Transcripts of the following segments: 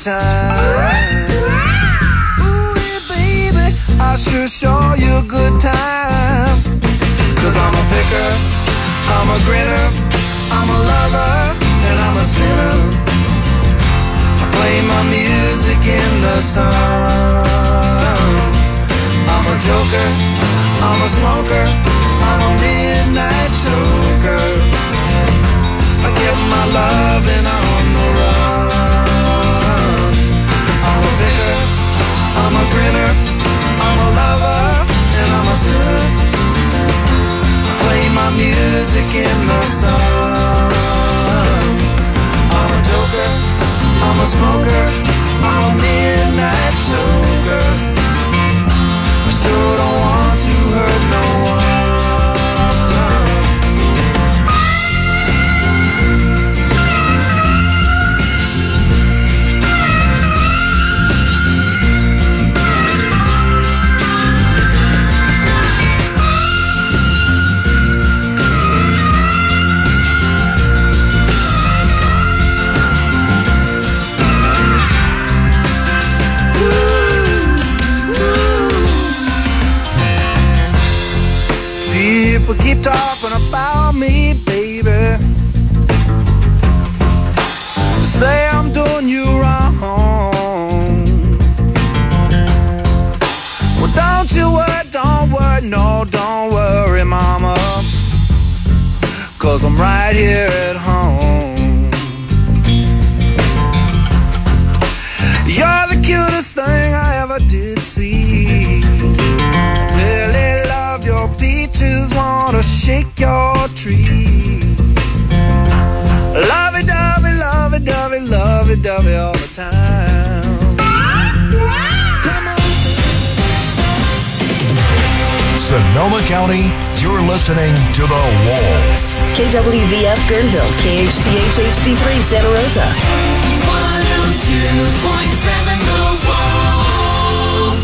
time. Ooh, yeah, baby, I sure show you a good time. 'Cause I'm a picker, I'm a grinner, I'm a lover, and I'm a sinner. I play my music in the sun. I'm a joker, I'm a smoker, I'm a midnight toker. I get my loving on the run. I'm a picker, I'm a grinner, I'm a lover, and I'm a sinner. I play my music in the sun. I'm a joker, I'm a smoker, I'm a midnight toker. I sure don't want to hurt no one. People keep talking about me, baby. Say I'm doing you wrong. Well, don't you worry, don't worry, no, don't worry, mama. 'Cause I'm right here at home. You're the cutest thing I ever did see. Really love your peaches, wanna shake your tree. Lovey-dovey, lovey-dovey, lovey-dovey all the time. Come on. Sonoma County, you're listening to The Wolf. KWVF Guerneville, KHTH HD3 Santa Rosa. 102.7 The Wolf.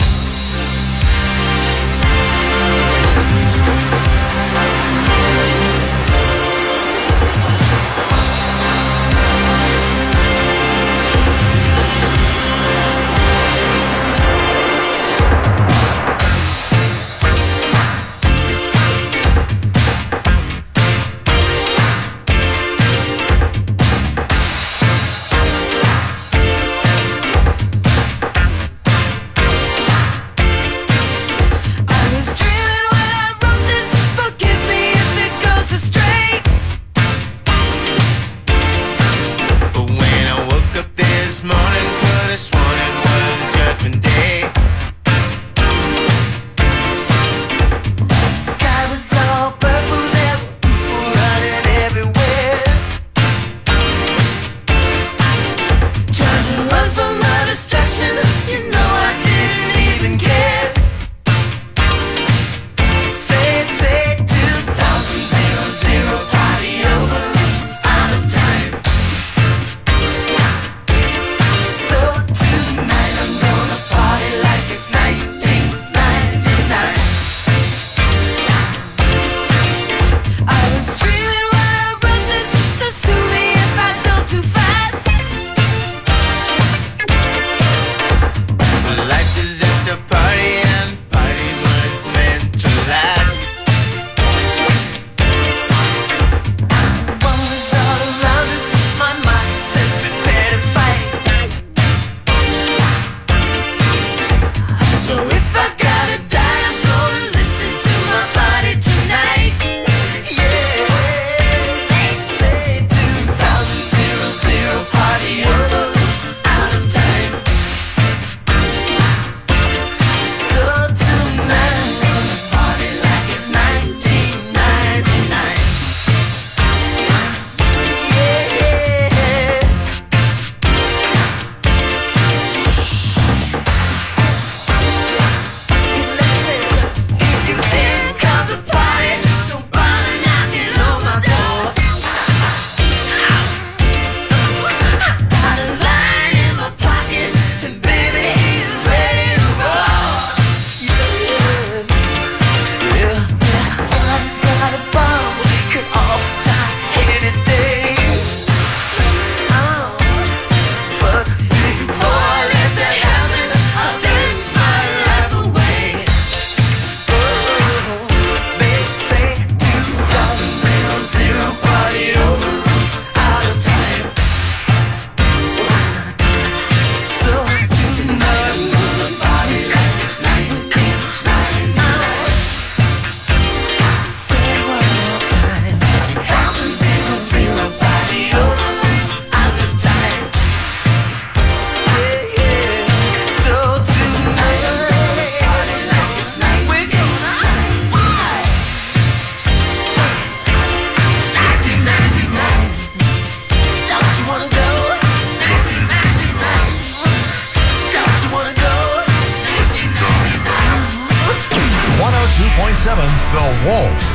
The Wolf.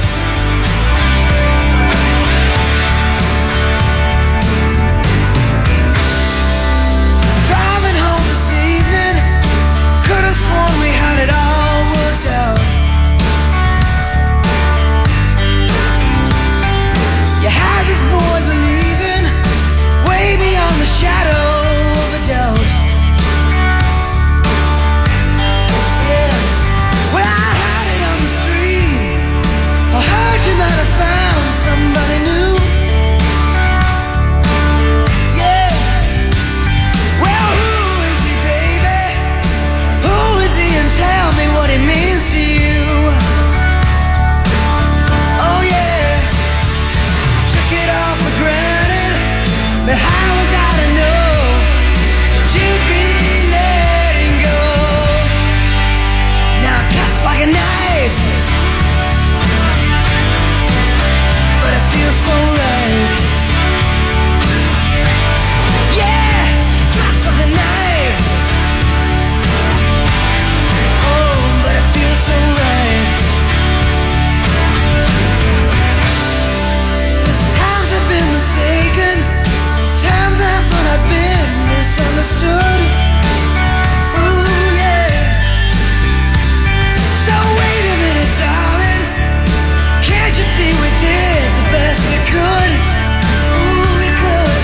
Driving home this evening, could have sworn we had it all worked out. You had this boy believing, way beyond the shadow of a doubt. Yeah, well I had it on the street, I heard you might have found somebody new. Yeah, well who is he, baby? Who is he, and tell me what he means to you. Oh yeah, took it all for granted, but how was I to know that you'd be letting go? Now it cuts like a knife, but it feels so right. Yeah, cuts like a knife, oh, but it feels so right. There's times I've been mistaken, there's times I thought I'd been misunderstood. Ooh, yeah. So wait a minute, darling, can't you see we did the best we could? Ooh, we could.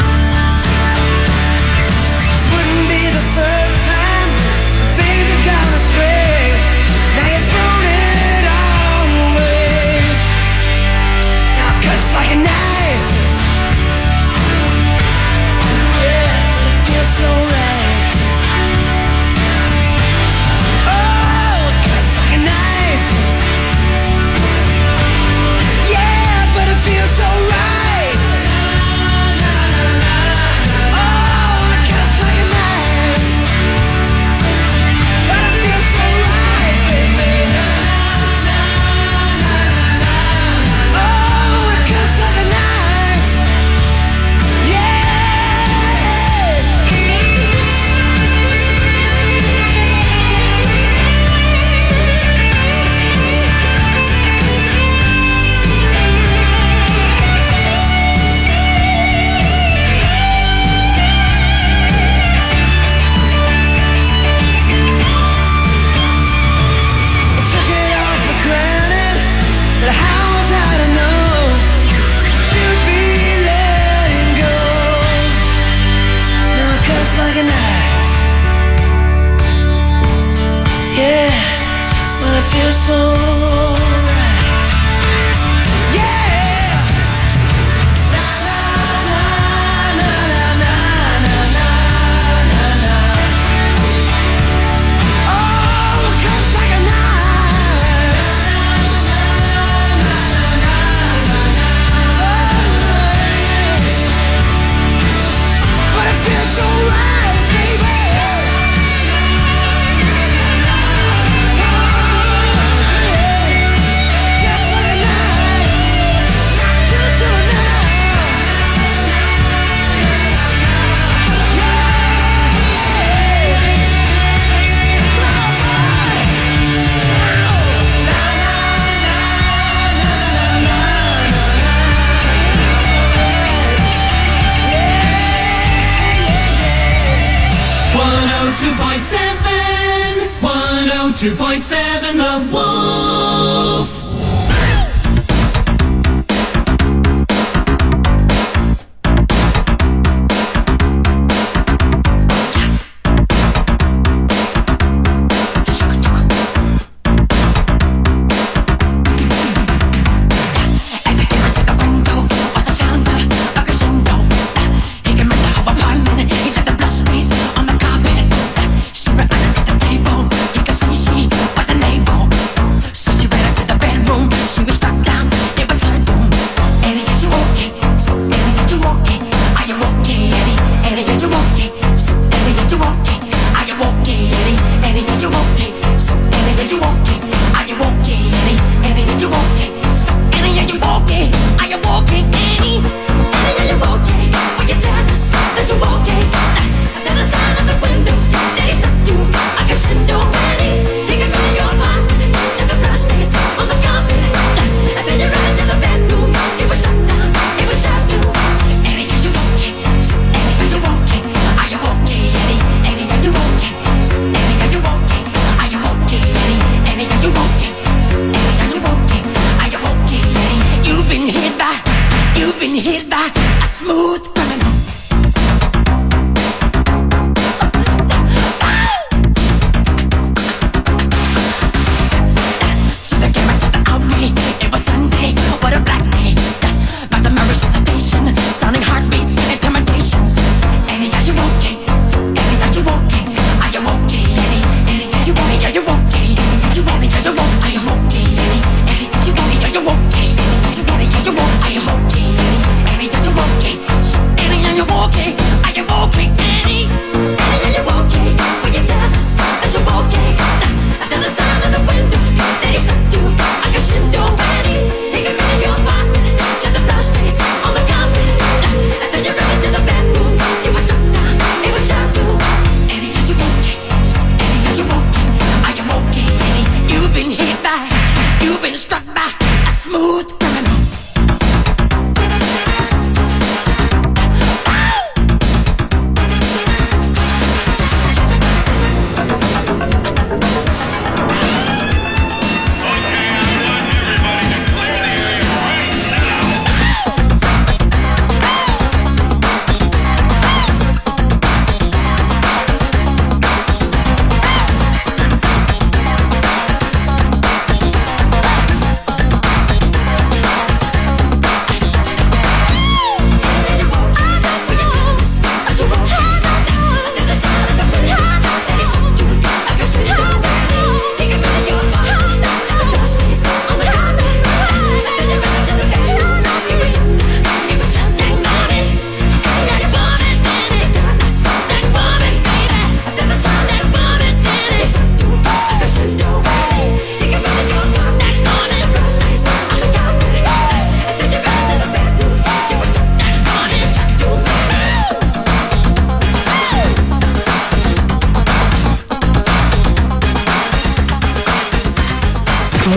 Wouldn't be the first time things have gone astray. Now you've thrown it all away. Now it cuts like a knife, yeah, but it feels so right. Oh, it cuts like a knife, yeah, but it feels so right. Oh, it cuts like a knife, but it feels so right, baby. Oh, it cuts like a knife, yeah. Took it all for granted, but how was I to know that you'd be letting go? Now it cuts like a knife, yeah, when it feels so right. Yeah. Na na na na na na na na na. Oh, it cuts like a knife. But it feels so right, baby. Just like a knife, knock you to a Oh, 102.7 The Wolf. She ran under the table, you can see she wasn't able. So she ran up to the bed.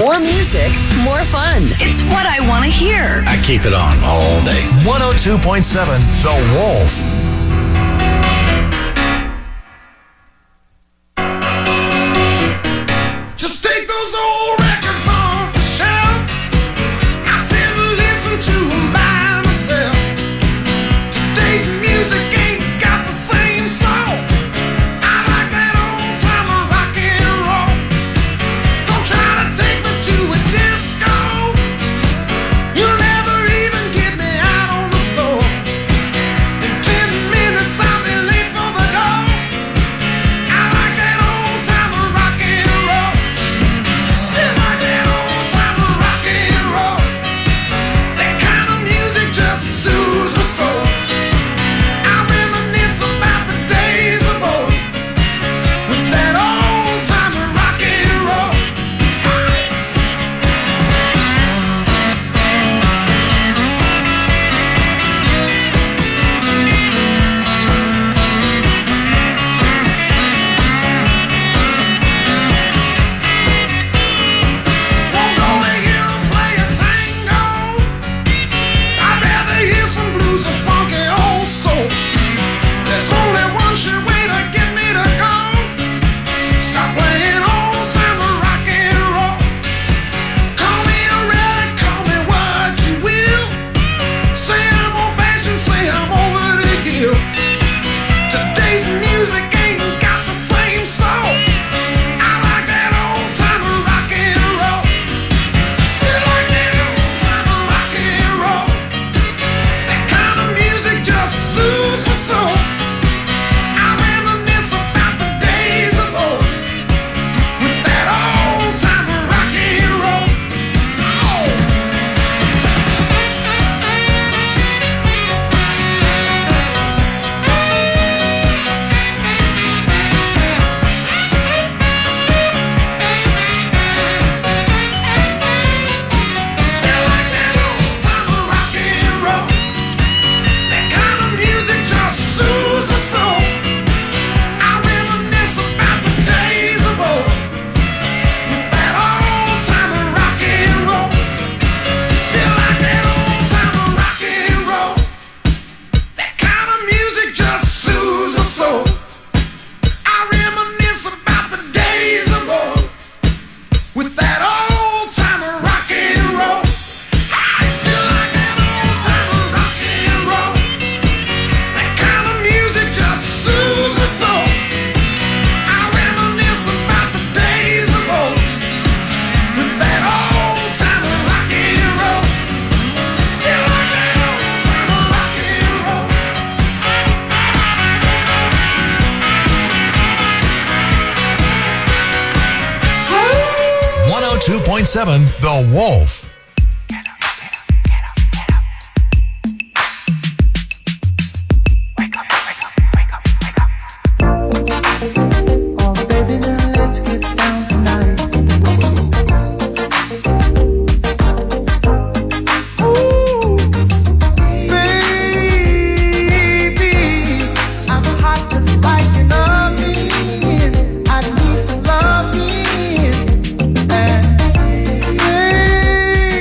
More music, more fun. It's what I want to hear. I keep it on all day. 102.7 The Wolf. Just take those old records off the shelf. I sit and listen to them by myself. Today's music ain't got the same soul. I like that old time of rock and roll. Don't try to take me to a disco. You'll never even get me out on the floor. In 10 minutes I'll be late for the door. I like that old time of rock and roll. Still like that old time of rock and roll. That kind of music just soothes my soul. I reminisce about the days of old with that old time of rock and roll. Won't go to hear 'em play a tango. I'd rather hear some blues or funky old soul. There's only one sure way to get me to go. Stop playing old time of rock and roll. Call me a relic, call me what you will. Say I'm old fashioned, say I'm over the hill. Today's music ain't got the same soul. I like that old time of rock and roll. Still like that old time of rock and roll. That kind of music just soothes my soul. I reminisce about the days of old with that old time of rock and roll. Oh. Still like that old time of rock and roll. That kind of music just soothes my soul. I reminisce about the days of old with that old time of rock and roll. Still like that old time of rock and roll. That kind of music just soothes my soul. I reminisce about the days of old with that old time of rock and roll. I still like that old time of rock and roll. That kind of music just soothes my soul. I reminisce about the days of old with that old time of rock and roll. Still like that old time of rock and roll. 102.7 The Wolf. Oh, baby, now let's get down tonight. Ooh, baby, I'm hot just like an oven. I need some loving. And baby,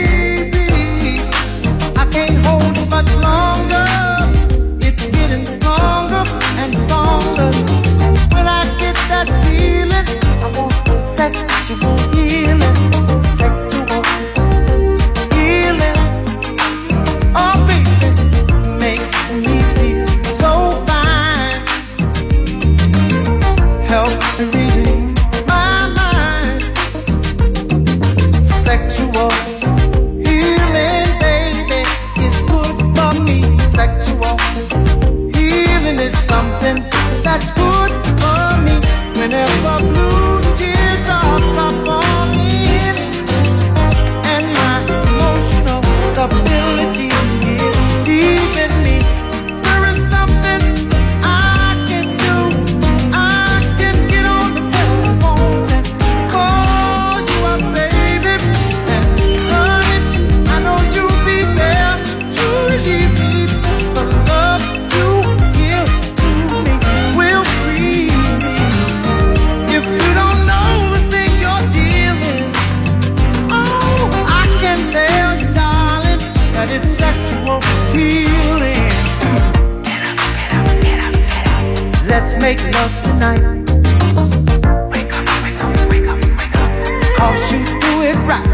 let's make love tonight. Wake up, wake up, wake up, wake up. 'Cause you do it right.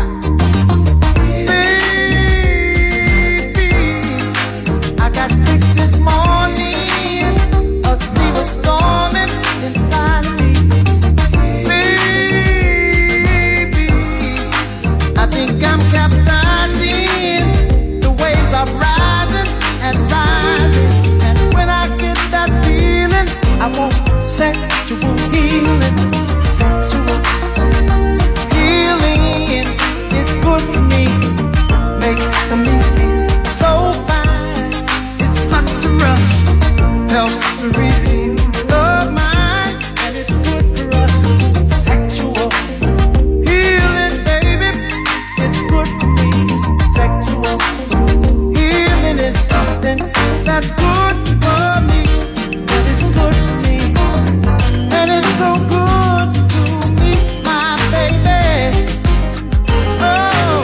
Baby, I got sick this morning. A sea was storming inside of me. Baby, I think I'm capsizing. The waves are rising and rising. And when I get that feeling, I want sexual healing. Sexual healing is good for me. Makes me feel so fine. It's such a rush. Helps to relieve the mind. And it's good for us. Sexual healing, baby. It's good for me. Sexual healing is something that's good for me. And it's good for me. And it's so good to me, my baby. Oh,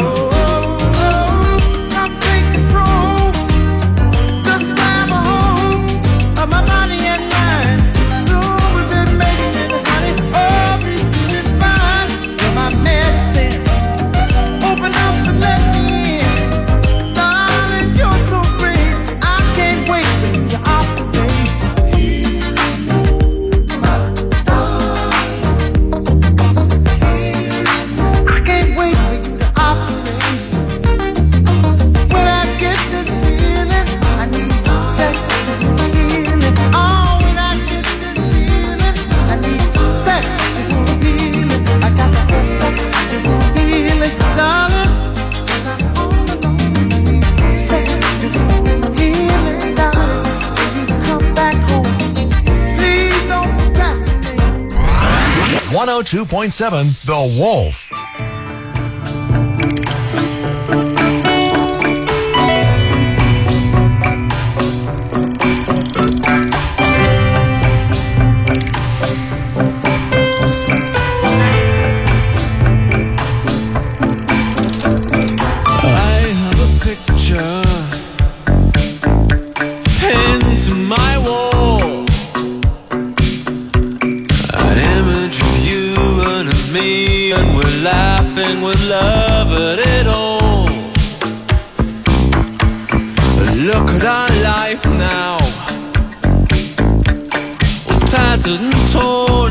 I'm take control. Just grab a hold of my body and mind. So we've been making it, honey. Oh, we've been fine. You're my medicine. Open up and let me in. Darling, you're so great. I can't wait for you to operate. I can't wait for you to operate. When I get this feeling, I need sexual healing. Oh, when I get this feeling, I need sexual healing. I got to get sexual healing, darling. 'Cause I'm all alone. Sexual healing, darling. Till you come back home. Please don't procrastinate. 102.7 The Wolf. I have a picture pinned to my wall, an image of you and of me, and we're laughing with love at it all. Look at our life now, all tattered and torn.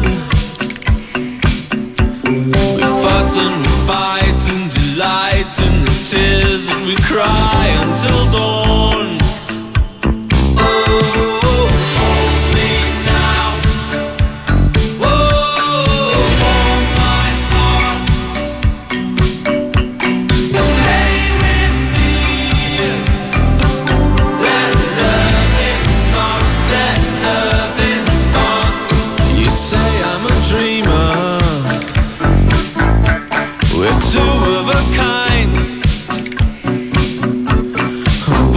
We fuss and we fight and delight in the tears that we cry until dawn. Oh, hold me now. Oh, hold my heart. Stay with me. Let loving start. Let loving start. You say I'm a dreamer. We're two of a kind.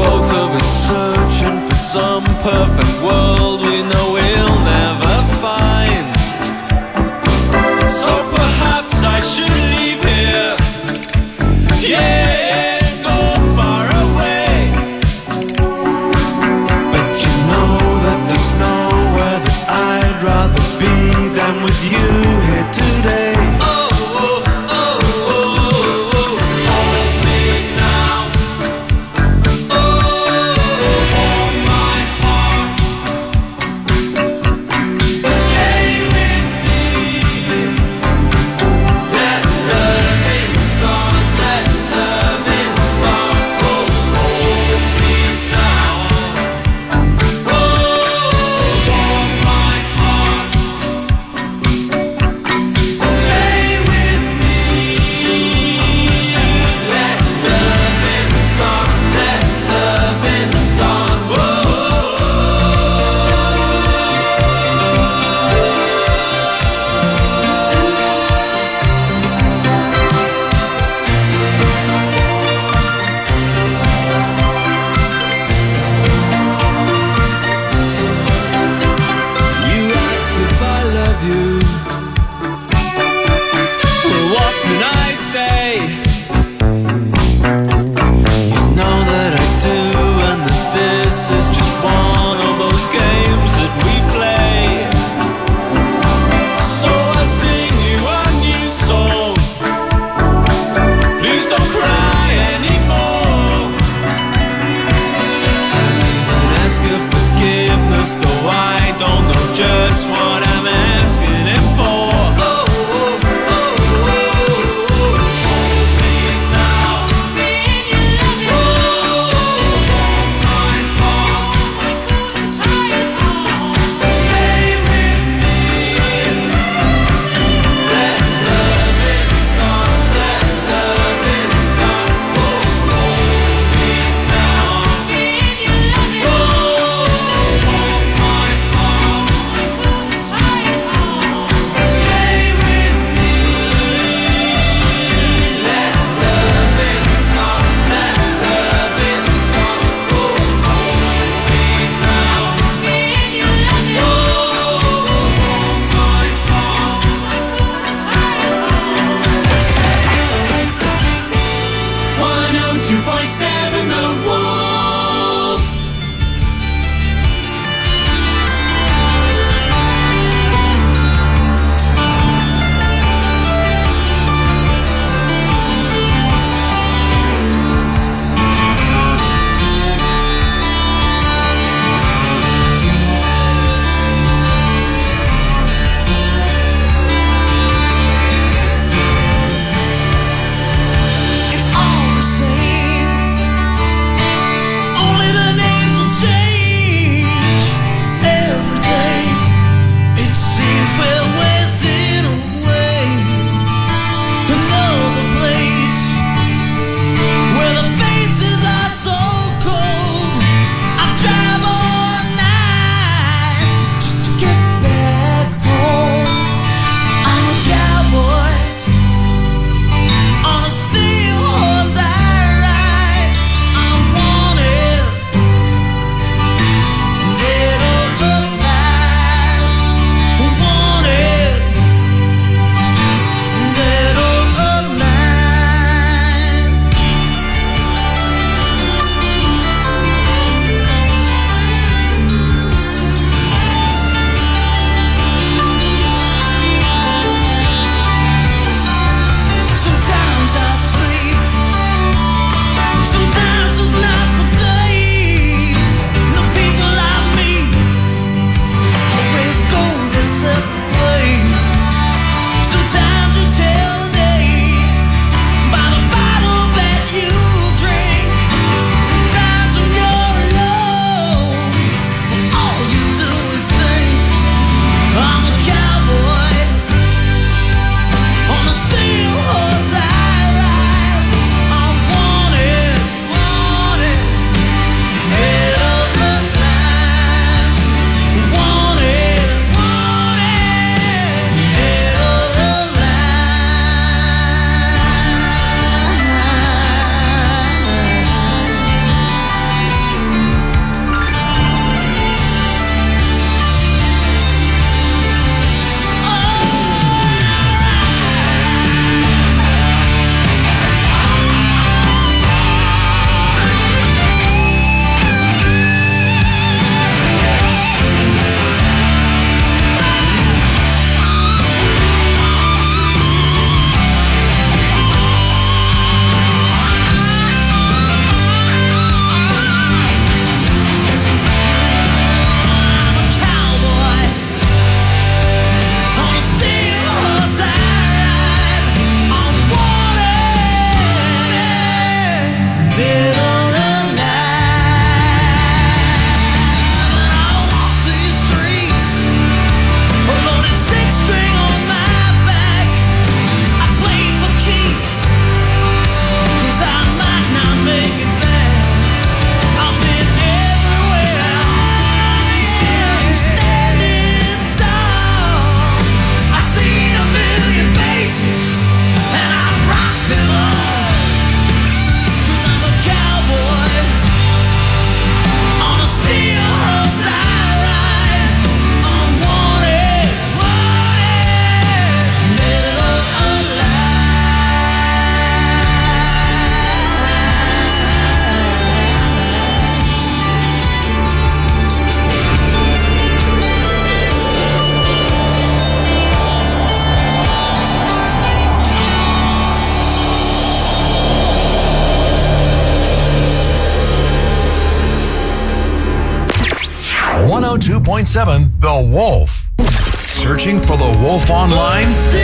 102.7 The Wolf. Searching for The Wolf online?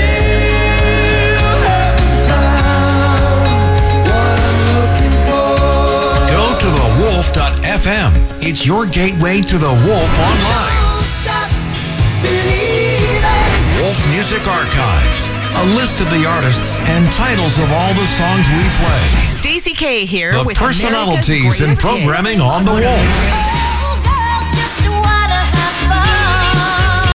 Go to thewolf.fm. It's your gateway to The Wolf online. Wolf Music Archives. A list of the artists and titles of all the songs we play. Stacey K here The with personalities and programming on The Wolf.